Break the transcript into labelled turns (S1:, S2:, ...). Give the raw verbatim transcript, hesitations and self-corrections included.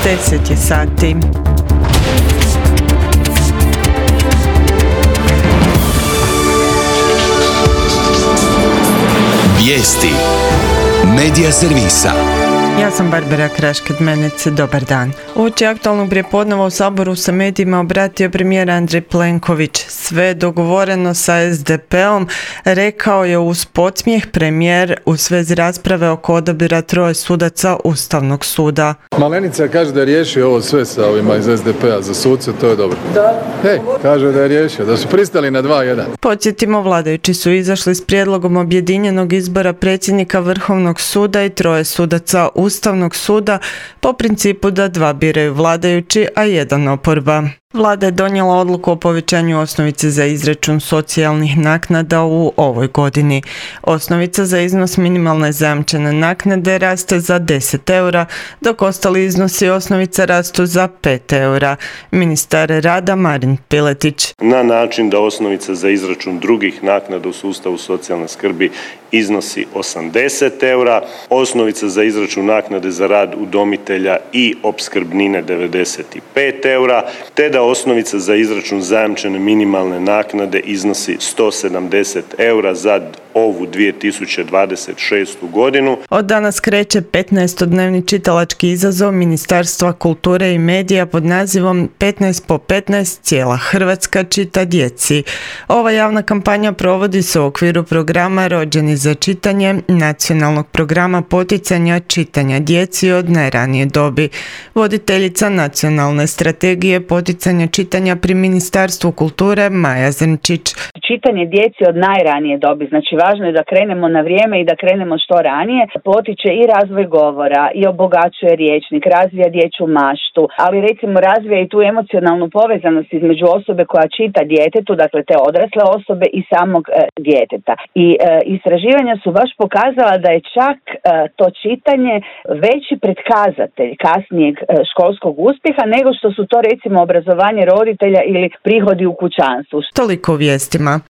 S1: deset je sati.
S2: Vijesti Medija servisa.
S1: Ja sam Barbara Krašked-Menec, dobar dan. Uoči aktualnog prijepodneva u Saboru se medijima obratio premijer Andrej Plenković. Sve je dogovoreno sa es de peom, rekao je uz podsmijeh premijer u svezi rasprave oko odabira troje sudaca Ustavnog suda.
S3: Malenica kaže da je riješio ovo sve sa ovima iz es de pea za suce, to je dobro. Da. Hej, kaže da je riješio, da su pristali na dva jedan.
S1: Podsjetimo, vladajući su izašli s prijedlogom objedinjenog izbora predsjednika Vrhovnog suda i troje sudaca Ustavnog suda po principu da dva biraju vladajući, a jedan oporba. Vlada je donijela odluku o povećanju osnovice za izračun socijalnih naknada u ovoj godini. Osnovica za iznos minimalne zajamčene naknade raste za deset eura, dok ostali iznosi osnovica rastu za pet eura. Ministar rada Marin Piletić.
S4: Na način da osnovica za izračun drugih naknada u sustavu socijalne skrbi iznosi osamdeset eura, osnovica za izračun naknade za rad udomitelja i opskrbnine devedeset pet eura, te da osnovica za izračun zajamčene minimalne naknade iznosi sto sedamdeset eura za ovu dvije tisuće dvadeset šestu godinu.
S1: Od danas kreće petnaestodnevni čitalački izazov Ministarstva kulture i medija pod nazivom petnaest po petnaest cijela Hrvatska čita djeci. Ova javna kampanja provodi se u okviru programa Rođeni za čitanje, nacionalnog programa poticanja čitanja djeci od najranije dobi. Voditeljica nacionalne strategije poticanja čitanja pri Ministarstvu kulture Maja Zrnčić.
S5: Čitanje djeci od najranije dobi, znači važno je da krenemo na vrijeme i da krenemo što ranije, potiče i razvoj govora i obogaćuje rječnik, razvija dječju maštu, ali recimo razvija i tu emocionalnu povezanost između osobe koja čita djetetu, dakle te odrasle osobe i samog e, djeteta. I e, istraživanja su baš pokazala da je čak e, to čitanje veći predkazatelj kasnijeg e, školskog uspjeha nego što su to recimo obrazovanje roditelja ili prihodi u kućanstvu.
S1: Toliko u vijestima.